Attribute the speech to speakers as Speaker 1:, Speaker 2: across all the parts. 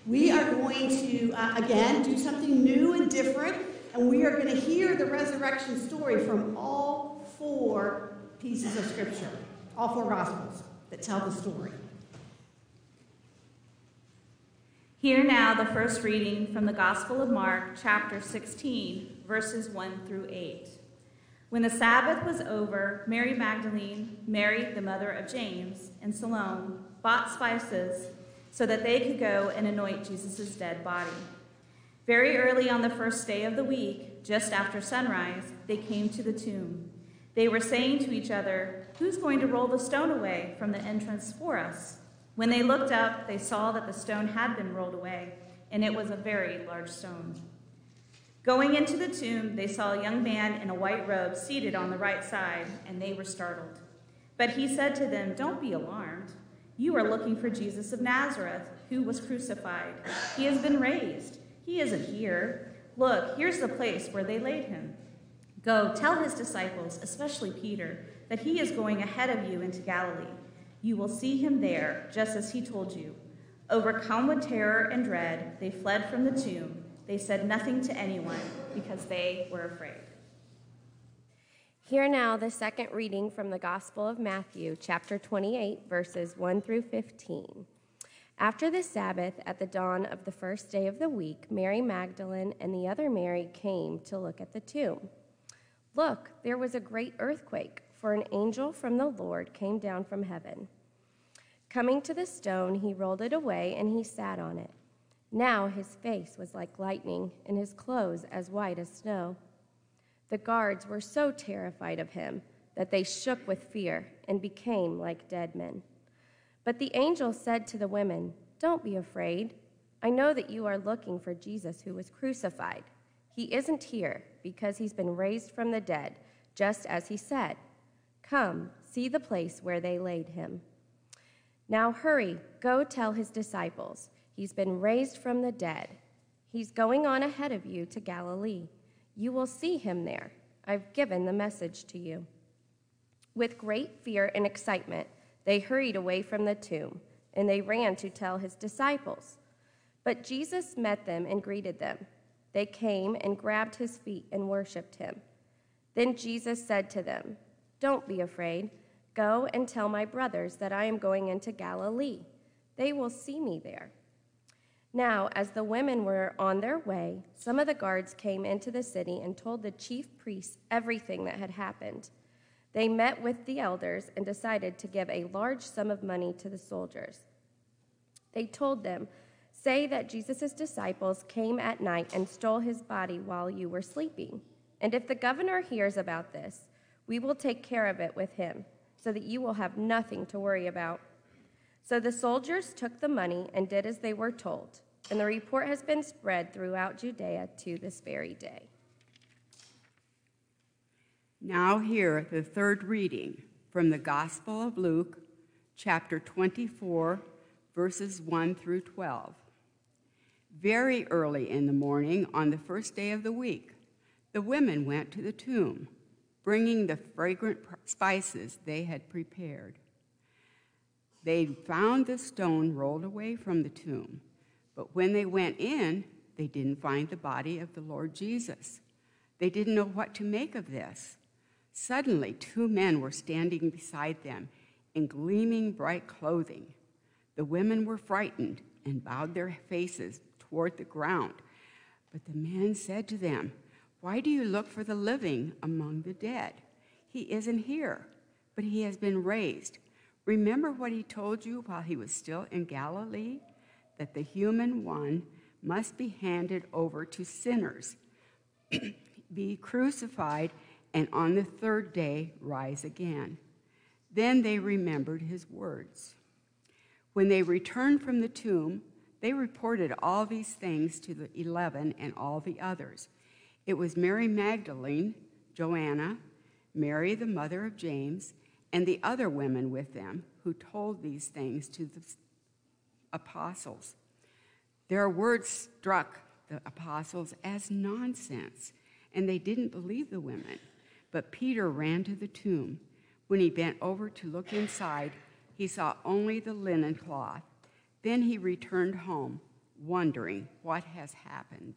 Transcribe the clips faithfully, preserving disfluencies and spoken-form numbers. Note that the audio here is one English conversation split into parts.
Speaker 1: We are going to, uh, again, do something new and different, and we are going to hear the resurrection story from all four pieces of Scripture, all four Gospels that tell the story.
Speaker 2: Hear now the first reading from the Gospel of Mark, chapter sixteen, verses one through eight. When the Sabbath was over, Mary Magdalene, Mary the mother of James, and Salome bought spices so that they could go and anoint Jesus' dead body. Very early on the first day of the week, just after sunrise, they came to the tomb. They were saying to each other, "Who's going to roll the stone away from the entrance for us?" When they looked up, they saw that the stone had been rolled away, and it was a very large stone. Going into the tomb, they saw a young man in a white robe seated on the right side, and they were startled. But he said to them, "Don't be alarmed. You are looking for Jesus of Nazareth, who was crucified. He has been raised. He isn't here. Look, here's the place where they laid him. Go, tell his disciples, especially Peter, that he is going ahead of you into Galilee. You will see him there, just as he told you." Overcome with terror and dread, they fled from the tomb. They said nothing to anyone because they were afraid.
Speaker 3: Hear now the second reading from the Gospel of Matthew, chapter twenty-eight, verses one through fifteen. After the Sabbath, at the dawn of the first day of the week, Mary Magdalene and the other Mary came to look at the tomb. Look, there was a great earthquake, for an angel from the Lord came down from heaven. Coming to the stone, he rolled it away, and he sat on it. Now his face was like lightning, and his clothes as white as snow. The guards were so terrified of him that they shook with fear and became like dead men. But the angel said to the women, "Don't be afraid. I know that you are looking for Jesus who was crucified. He isn't here because he's been raised from the dead, just as he said. Come, see the place where they laid him. Now hurry, go tell his disciples. He's been raised from the dead. He's going on ahead of you to Galilee. You will see him there. I've given the message to you." With great fear and excitement, they hurried away from the tomb, and they ran to tell his disciples. But Jesus met them and greeted them. They came and grabbed his feet and worshiped him. Then Jesus said to them, "Don't be afraid. Go and tell my brothers that I am going into Galilee. They will see me there." Now, as the women were on their way, some of the guards came into the city and told the chief priests everything that had happened. They met with the elders and decided to give a large sum of money to the soldiers. They told them, "Say that Jesus' disciples came at night and stole his body while you were sleeping. And if the governor hears about this, we will take care of it with him, so that you will have nothing to worry about." So the soldiers took the money and did as they were told, and the report has been spread throughout Judea to this very day.
Speaker 4: Now hear the third reading from the Gospel of Luke, chapter twenty-four, verses one through twelve. Very early in the morning on the first day of the week, the women went to the tomb, bringing the fragrant spices they had prepared. They found the stone rolled away from the tomb, but when they went in, they didn't find the body of the Lord Jesus. They didn't know what to make of this. Suddenly, two men were standing beside them in gleaming bright clothing. The women were frightened and bowed their faces toward the ground. But the men said to them, "Why do you look for the living among the dead? He isn't here, but he has been raised. Remember what he told you while he was still in Galilee, that the human one must be handed over to sinners, be crucified, and on the third day rise again." Then they remembered his words. When they returned from the tomb, they reported all these things to the eleven and all the others. It was Mary Magdalene, Joanna, Mary the mother of James, and the other women with them who told these things to the apostles. Their words struck the apostles as nonsense, and they didn't believe the women. But Peter ran to the tomb. When he bent over to look inside, he saw only the linen cloth. Then he returned home, wondering what has happened.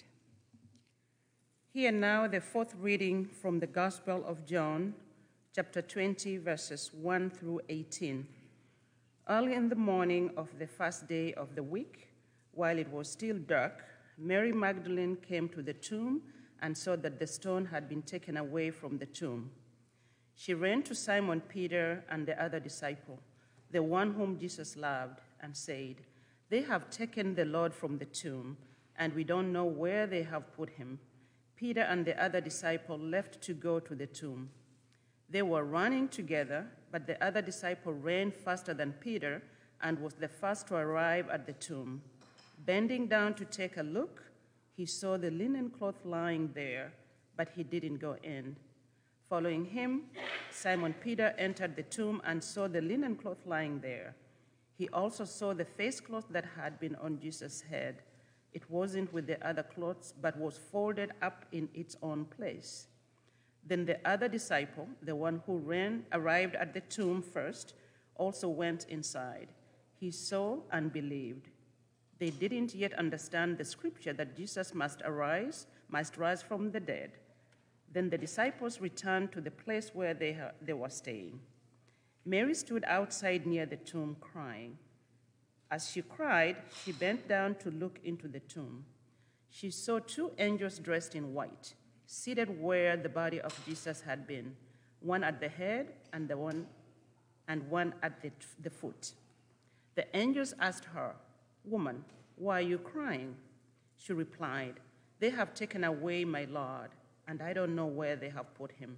Speaker 5: Hear now the fourth reading from the Gospel of John, chapter twenty, verses one through eighteen. Early in the morning of the first day of the week, while it was still dark, Mary Magdalene came to the tomb and saw that the stone had been taken away from the tomb. She ran to Simon Peter and the other disciple, the one whom Jesus loved, and said, "They have taken the Lord from the tomb, and we don't know where they have put him." Peter and the other disciple left to go to the tomb. They were running together, but the other disciple ran faster than Peter and was the first to arrive at the tomb. Bending down to take a look, he saw the linen cloth lying there, but he didn't go in. Following him, Simon Peter entered the tomb and saw the linen cloth lying there. He also saw the face cloth that had been on Jesus' head. It wasn't with the other cloths, but was folded up in its own place. Then the other disciple, the one who ran, arrived at the tomb first, also went inside. He saw and believed. They didn't yet understand the scripture that Jesus must arise, must rise from the dead. Then the disciples returned to the place where they, ha- they were staying. Mary stood outside near the tomb crying. As she cried, she bent down to look into the tomb. She saw two angels dressed in white, seated where the body of Jesus had been, one at the head and the one and one at the, the foot. The angels asked her, "Woman, why are you crying?" She replied, "They have taken away my Lord, and I don't know where they have put him."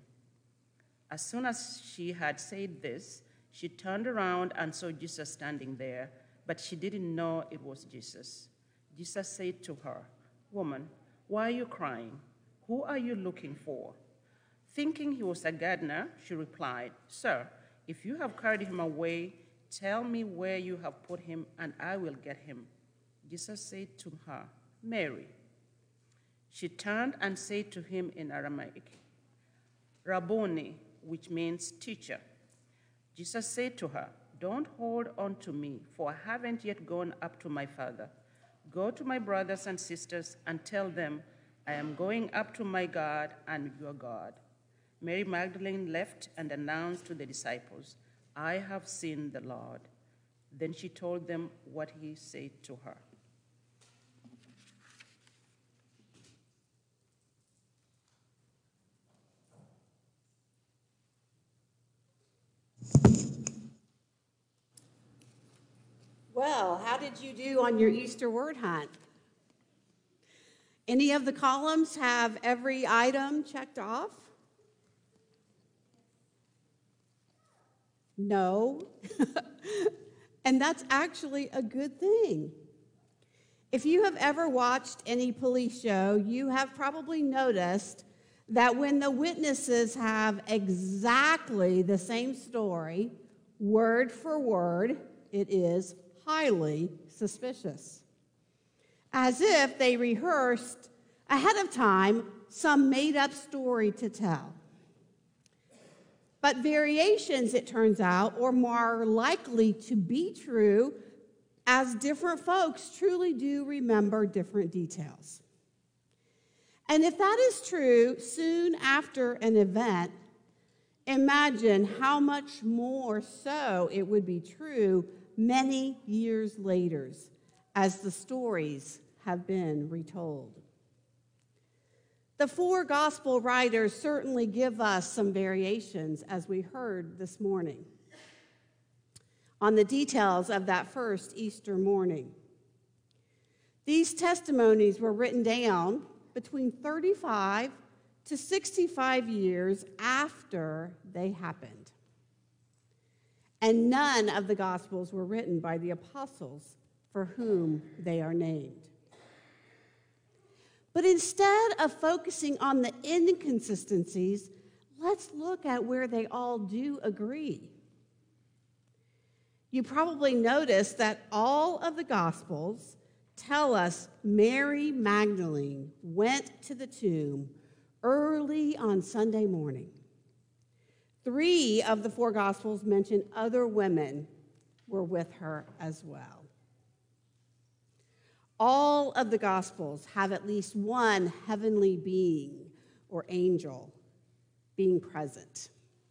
Speaker 5: As soon as she had said this, she turned around and saw Jesus standing there, but she didn't know it was Jesus. Jesus said to her, "Woman, why are you crying? Who are you looking for?" Thinking he was a gardener, she replied, "Sir, if you have carried him away, tell me where you have put him, and I will get him." Jesus said to her, "Mary." She turned and said to him in Aramaic, "Rabboni," which means teacher. Jesus said to her, "Don't hold on to me, for I haven't yet gone up to my Father. Go to my brothers and sisters and tell them, I am going up to my God and your God." Mary Magdalene left and announced to the disciples, "I have seen the Lord." Then she told them what he said to her.
Speaker 1: Well, how did you do on your Easter word hunt? Any of the columns have every item checked off? No. And that's actually a good thing. If you have ever watched any police show, you have probably noticed that when the witnesses have exactly the same story, word for word, it is highly suspicious. As if they rehearsed ahead of time some made-up story to tell. But variations, it turns out, are more likely to be true as different folks truly do remember different details. And if that is true soon after an event, imagine how much more so it would be true many years later as the stories have been retold. The four gospel writers certainly give us some variations, as we heard this morning, on the details of that first Easter morning. These testimonies were written down between thirty-five to sixty-five years after they happened. And none of the Gospels were written by the apostles for whom they are named. But instead of focusing on the inconsistencies, let's look at where they all do agree. You probably noticed that all of the Gospels tell us Mary Magdalene went to the tomb early on Sunday morning. Three of the four Gospels mention other women were with her as well. All of the Gospels have at least one heavenly being or angel being present.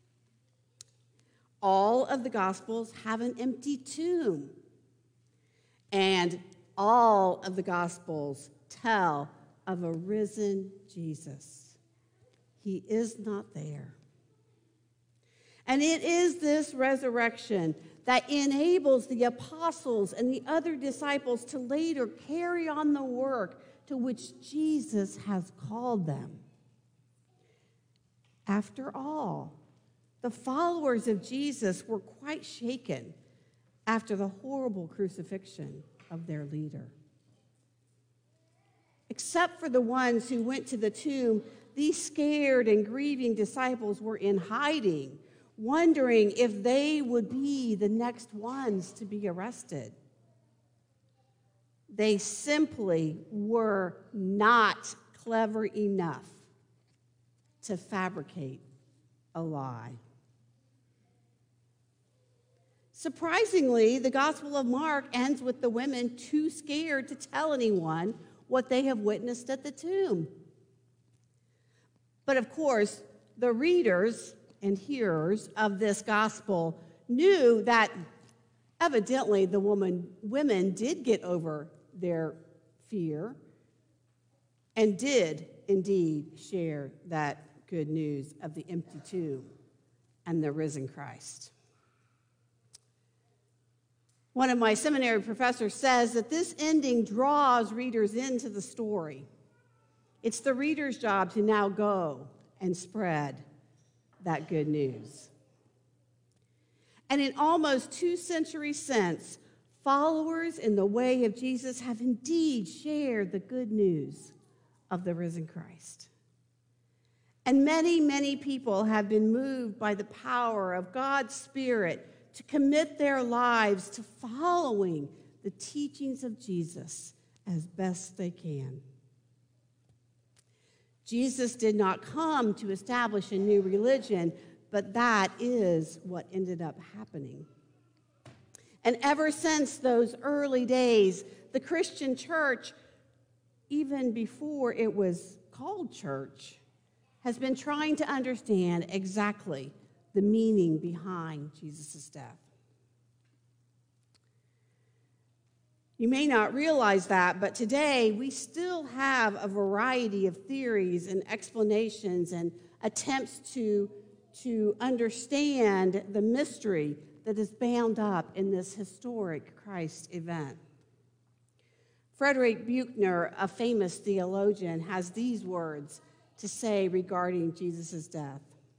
Speaker 1: All of the Gospels have an empty tomb. And all of the Gospels tell of a risen Jesus. He is not there. And it is this resurrection that enables the apostles and the other disciples to later carry on the work to which Jesus has called them. After all, the followers of Jesus were quite shaken after the horrible crucifixion of their leader. Except for the ones who went to the tomb, these scared and grieving disciples were in hiding, wondering if they would be the next ones to be arrested. They simply were not clever enough to fabricate a lie. Surprisingly, the Gospel of Mark ends with the women too scared to tell anyone what they have witnessed at the tomb. But of course, the readers and hearers of this gospel knew that evidently the woman, women did get over their fear and did indeed share that good news of the empty tomb and the risen Christ. One of my seminary professors says that this ending draws readers into the story. It's the reader's job to now go and spread that good news. And in almost two centuries since, followers in the way of Jesus have indeed shared the good news of the risen Christ. And many, many people have been moved by the power of God's Spirit to commit their lives to following the teachings of Jesus as best they can. Jesus did not come to establish a new religion, but that is what ended up happening. And ever since those early days, the Christian church, even before it was called church, has been trying to understand exactly the meaning behind Jesus' death. You may not realize that, but today we still have a variety of theories and explanations and attempts to, to understand the mystery that is bound up in this historic Christ event. Frederick Buechner, a famous theologian, has these words to say regarding Jesus' death.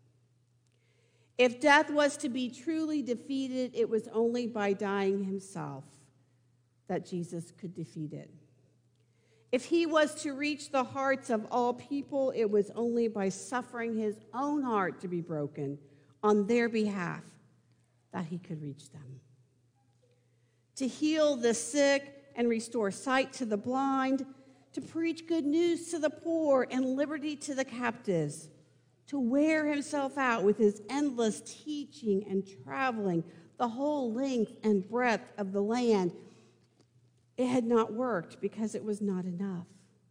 Speaker 1: If death was to be truly defeated, it was only by dying himself that Jesus could defeat it. If he was to reach the hearts of all people, it was only by suffering his own heart to be broken on their behalf that he could reach them. To heal the sick and restore sight to the blind, to preach good news to the poor and liberty to the captives, to wear himself out with his endless teaching and traveling the whole length and breadth of the land, it had not worked because it was not enough.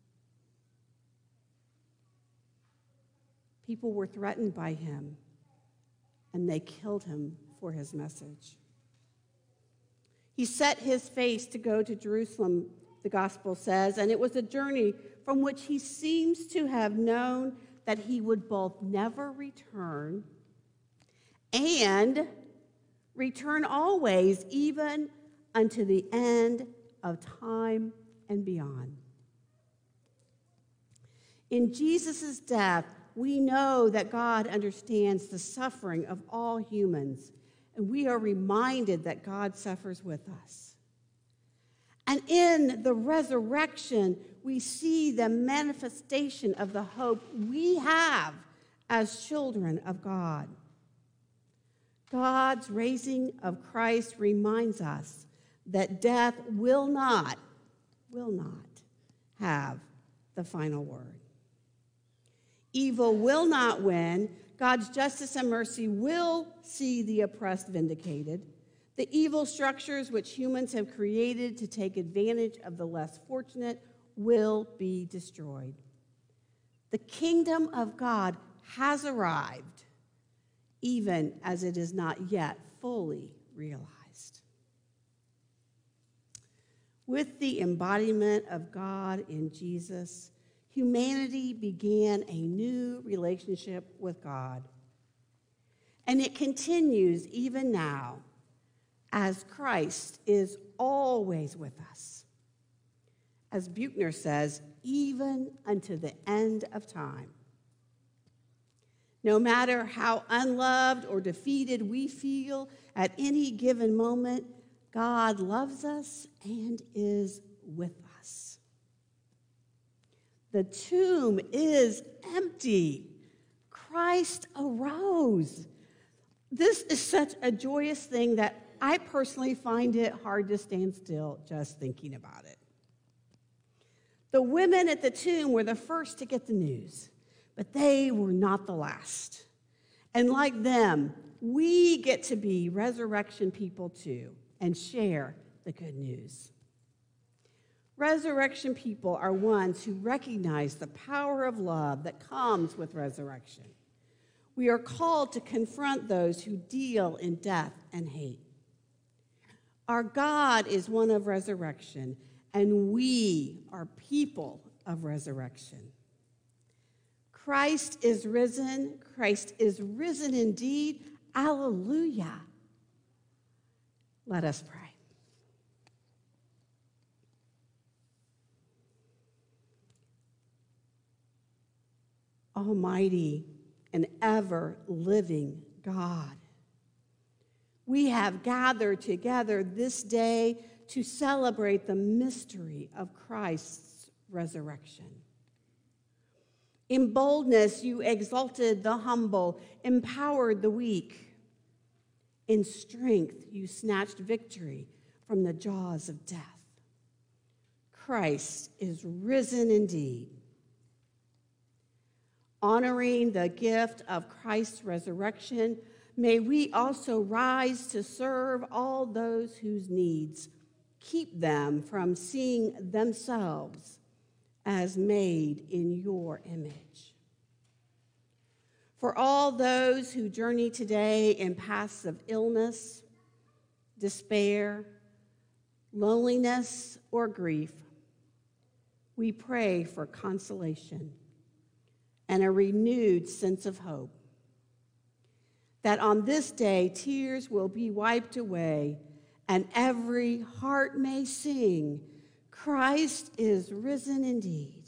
Speaker 1: People were threatened by him, and they killed him for his message. He set his face to go to Jerusalem, the gospel says, and it was a journey from which he seems to have known that he would both never return and return always, even unto the end of time and beyond. In Jesus' death, we know that God understands the suffering of all humans, and we are reminded that God suffers with us. And in the resurrection, we see the manifestation of the hope we have as children of God. God's raising of Christ reminds us that death will not, will not have the final word. Evil will not win. God's justice and mercy will see the oppressed vindicated. The evil structures which humans have created to take advantage of the less fortunate will be destroyed. The kingdom of God has arrived, even as it is not yet fully realized. With the embodiment of God in Jesus, humanity began a new relationship with God. And it continues even now, as Christ is always with us. As Buechner says, even unto the end of time. No matter how unloved or defeated we feel at any given moment, God loves us and is with us. The tomb is empty. Christ arose. This is such a joyous thing that I personally find it hard to stand still just thinking about it. The women at the tomb were the first to get the news, but they were not the last. And like them, we get to be resurrection people too and share the good news. Resurrection people are ones who recognize the power of love that comes with resurrection. We are called to confront those who deal in death and hate. Our God is one of resurrection, and we are people of resurrection. Christ is risen. Christ is risen indeed. Alleluia. Let us pray. Almighty and ever-living God, we have gathered together this day to celebrate the mystery of Christ's resurrection. In boldness, you exalted the humble, empowered the weak. In strength, you snatched victory from the jaws of death. Christ is risen indeed. Honoring the gift of Christ's resurrection, may we also rise to serve all those whose needs keep them from seeing themselves as made in your image. For all those who journey today in paths of illness, despair, loneliness, or grief, we pray for consolation and a renewed sense of hope. That on this day, tears will be wiped away and every heart may sing, Christ is risen indeed.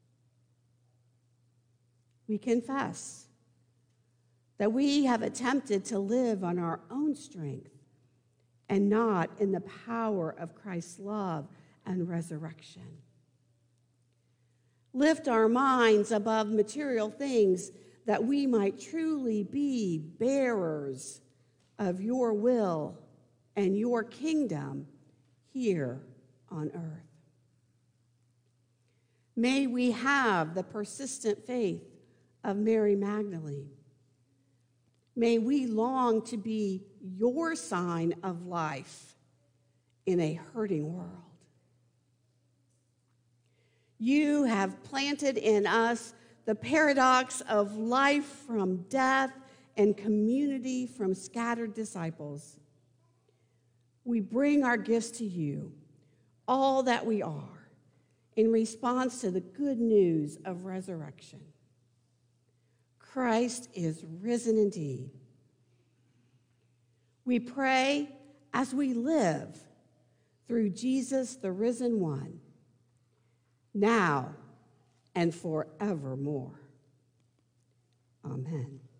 Speaker 1: We confess that we have attempted to live on our own strength and not in the power of Christ's love and resurrection. Lift our minds above material things that we might truly be bearers of your will and your kingdom here on earth. May we have the persistent faith of Mary Magdalene. May we long to be your sign of life in a hurting world. You have planted in us the paradox of life from death and community from scattered disciples. We bring our gifts to you, all that we are, in response to the good news of resurrection. Christ is risen indeed. We pray as we live through Jesus, the risen one, now and forevermore. Amen.